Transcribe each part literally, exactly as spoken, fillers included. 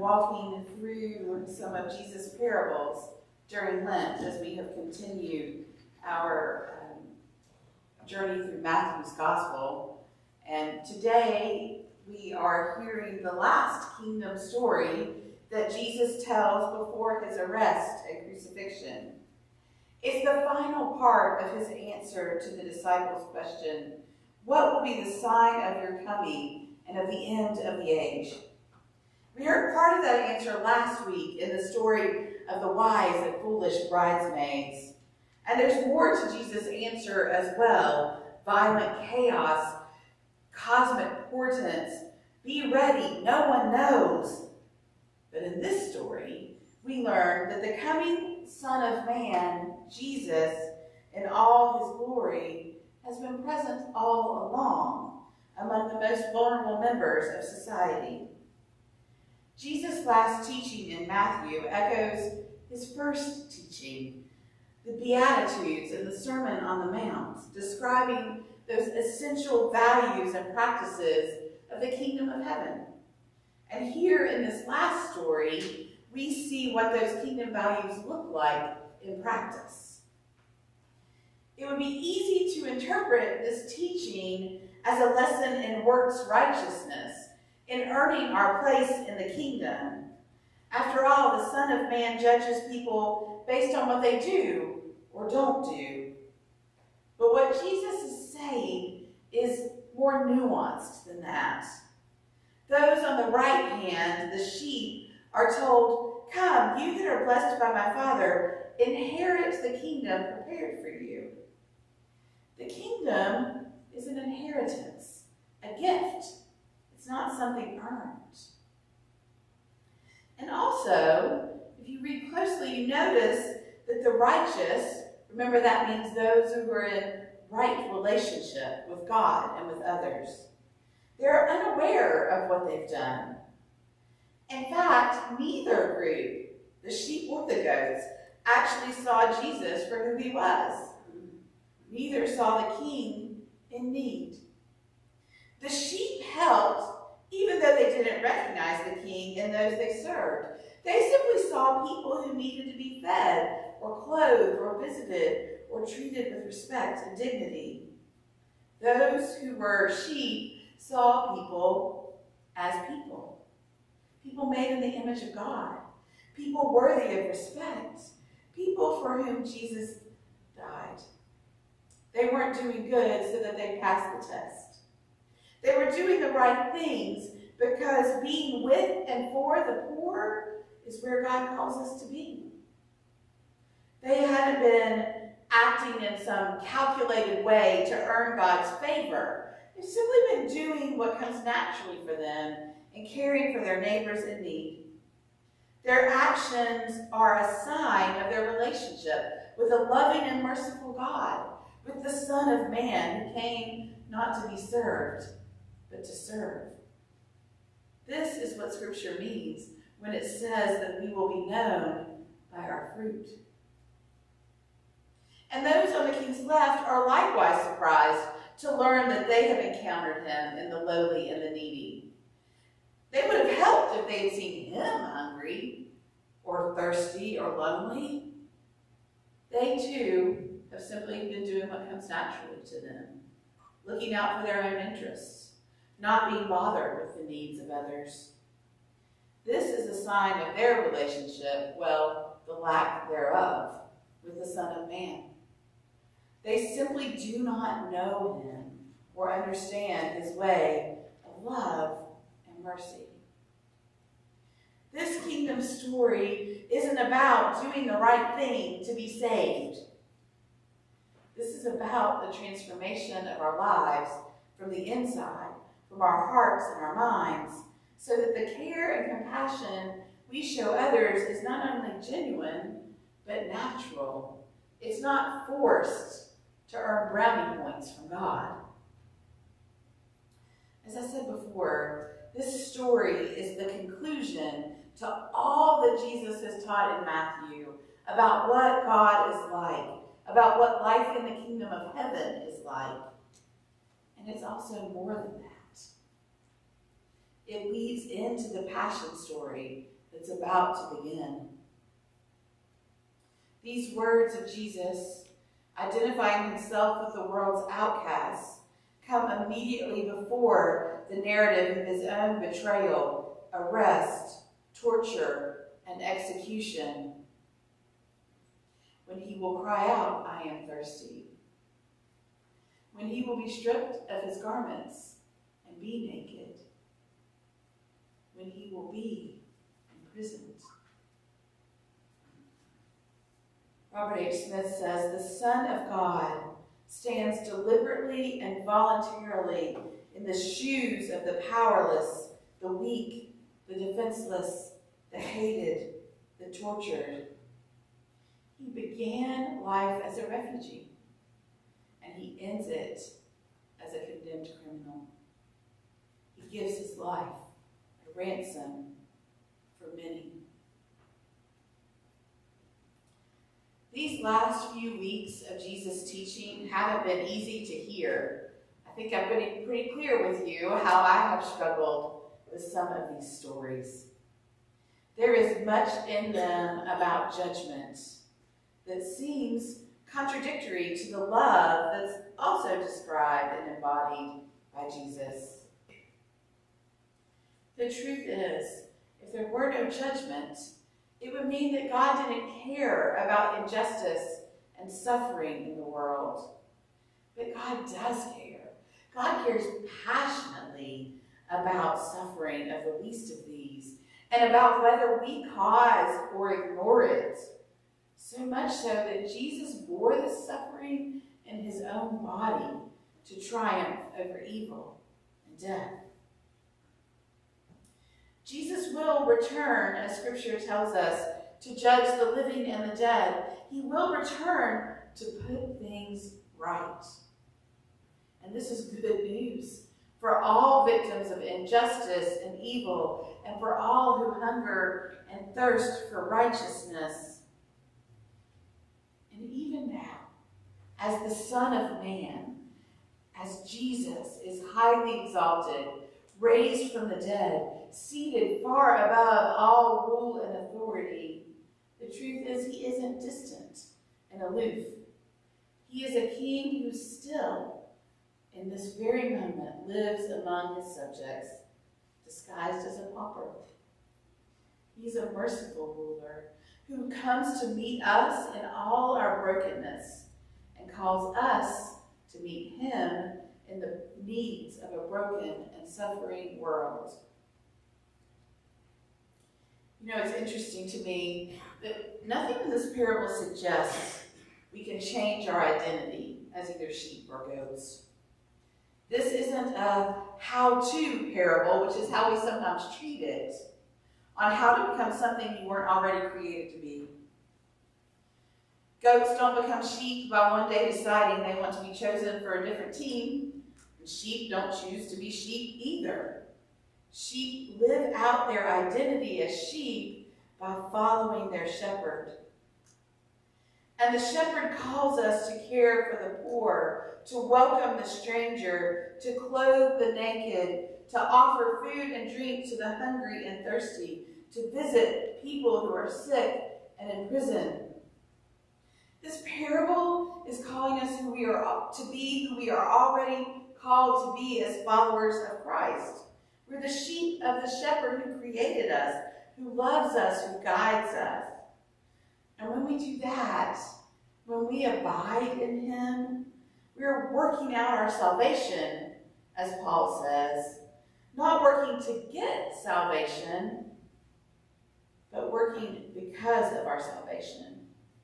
walking through some of Jesus' parables during Lent as we have continued our um, journey through Matthew's Gospel. And today we are hearing the last kingdom story that Jesus tells before his arrest and crucifixion. It's the final part of his answer to the disciples' question, what will be the sign of your coming and of the end of the age? We heard part of that answer last week in the story of the wise and foolish bridesmaids. And there's more to Jesus' answer as well. Violent chaos, cosmic portents, be ready, no one knows. But in this story, we learn that the coming Son of Man, Jesus, in all his glory, has been present all along among the most vulnerable members of society. Jesus' last teaching in Matthew echoes his first teaching, the Beatitudes and the Sermon on the Mount, describing those essential values and practices of the kingdom of heaven. And here in this last story, we see what those kingdom values look like in practice. It would be easy to interpret this teaching as a lesson in works righteousness, in earning our place in the kingdom. After all, the Son of Man judges people based on what they do or don't do. But what Jesus is saying is more nuanced than that. Those on the right hand, the sheep, are told, come, you that are blessed by my Father, inherit the kingdom prepared for you. The kingdom is an inheritance, a gift. It's not something earned. And also, if you read closely, you notice that the righteous, remember that means those who are in right relationship with God and with others, they're unaware of what they've done. In fact, neither group, the sheep or the goats, actually saw Jesus for who he was. Neither saw the king in need. The sheep helped even though they didn't recognize the king and those they served. They simply saw people who needed to be fed or clothed or visited or treated with respect and dignity. Those who were sheep saw people as people. People made in the image of God. People worthy of respect. People for whom Jesus died. They weren't doing good so that they passed the test. They were doing the right things because being with and for the poor is where God calls us to be. They hadn't been acting in some calculated way to earn God's favor. They've simply been doing what comes naturally for them and caring for their neighbors in need. Their actions are a sign of their relationship with a loving and merciful God, with the Son of Man who came not to be served, but to serve. This is what Scripture means when it says that we will be known by our fruit. And those on the king's left are likewise surprised to learn that they have encountered him in the lowly and the needy. They would have helped if they had seen him hungry or thirsty or lonely. They too have simply been doing what comes naturally to them, looking out for their own interests, not being bothered with the needs of others. This is a sign of their relationship, well, the lack thereof, with the Son of Man. They simply do not know him or understand his way of love and mercy. This kingdom story isn't about doing the right thing to be saved. This is about the transformation of our lives from the inside, from our hearts and our minds, so that the care and compassion we show others is not only genuine, but natural. It's not forced to earn brownie points from God. As I said before, this story is the conclusion to all that Jesus has taught in Matthew about what God is like, about what life in the kingdom of heaven is like. And it's also more than that. It leads into the passion story that's about to begin. These words of Jesus, identifying himself with the world's outcasts, come immediately before the narrative of his own betrayal, arrest, torture, and execution, when he will cry out, "I am thirsty," when he will be stripped of his garments and be naked, when he will be imprisoned. Robert H. Smith says, "The Son of God stands deliberately and voluntarily in the shoes of the powerless, the weak, the defenseless, the hated, the tortured. He began life as a refugee, and he ends it as a condemned criminal. He gives his life a ransom for many." These last few weeks of Jesus' teaching haven't been easy to hear. I think I've been pretty clear with you how I have struggled with some of these stories. There is much in them about judgment that seems contradictory to the love that's also described and embodied by Jesus. The truth is, if there were no judgment, it would mean that God didn't care about injustice and suffering in the world. But God does care. God cares passionately about suffering of the least of these, and about whether we cause or ignore it. So much so that Jesus bore the suffering in his own body to triumph over evil and death. Jesus will return, as Scripture tells us, to judge the living and the dead. He will return to put things right. And this is good news for all victims of injustice and evil, and for all who hunger and thirst for righteousness. And even now, as the Son of Man, as Jesus is highly exalted, raised from the dead, seated far above all rule and authority, the truth is he isn't distant and aloof. He is a king who still, in this very moment, lives among his subjects, disguised as a pauper. He's a merciful ruler who comes to meet us in all our brokenness and calls us to meet him in the needs of a broken and suffering world. You know, it's interesting to me that nothing in this parable suggests we can change our identity as either sheep or goats. This isn't a how-to parable, which is how we sometimes treat it, on how to become something you weren't already created to be. Goats don't become sheep by one day deciding they want to be chosen for a different team, and sheep don't choose to be sheep either. Sheep live out their identity as sheep by following their shepherd. And the shepherd calls us to care for the poor, to welcome the stranger, to clothe the naked, to offer food and drink to the hungry and thirsty, to visit people who are sick and in prison. This parable is calling us who we are to be, who we are already called to be as followers of Christ. We're the sheep of the shepherd who created us, who loves us, who guides us. And when we do that, when we abide in him, we're working out our salvation, as Paul says, not working to get salvation, but working because of our salvation.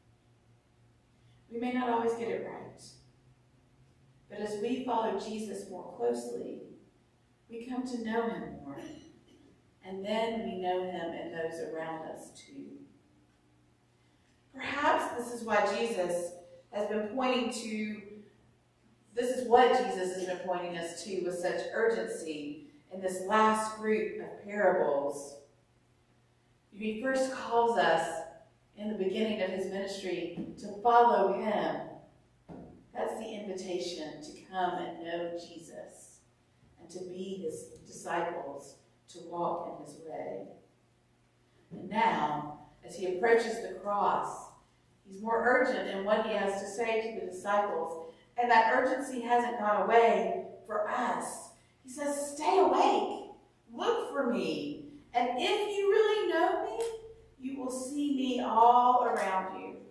We may not always get it right, but as we follow Jesus more closely, we come to know him more, and then we know him and those around us too. Perhaps this is why Jesus has been pointing to, this is what Jesus has been pointing us to with such urgency in this last group of parables. He first calls us in the beginning of his ministry to follow him. That's the invitation to come and know Jesus and to be his disciples, to walk in his way. And now, as he approaches the cross, he's more urgent in what he has to say to the disciples. And that urgency hasn't gone away for us. He says, stay awake. Look for me. And if you really know me, you will see me all around you.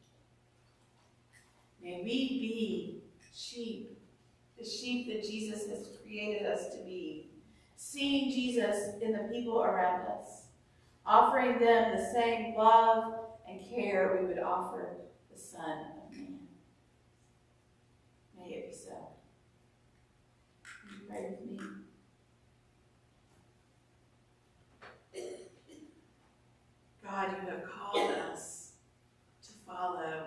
May we be sheep, the sheep that Jesus has created us to be, seeing Jesus in the people around us, offering them the same love and care we would offer the Son of Man. May it be so. Will you pray with me? God, you have called us to follow.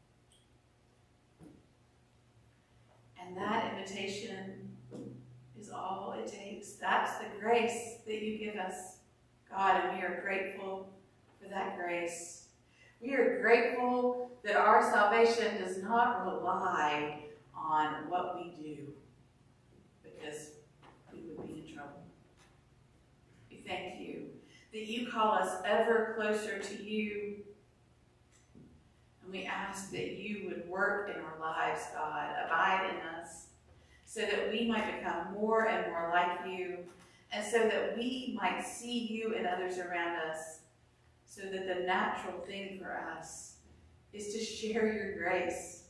And that invitation is all it takes. That's the grace that you give us, God, and we are grateful for that grace. We are grateful that our salvation does not rely on what we do, because we would be in trouble. We thank you that you call us ever closer to you. And we ask that you would work in our lives, God, abide in us, so that we might become more and more like you, and so that we might see you and others around us, so that the natural thing for us is to share your grace.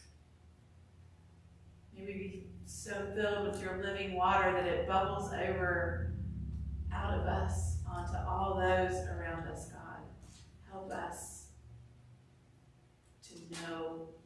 May we be so filled with your living water that it bubbles over out of us onto all those around us, God. Help us to know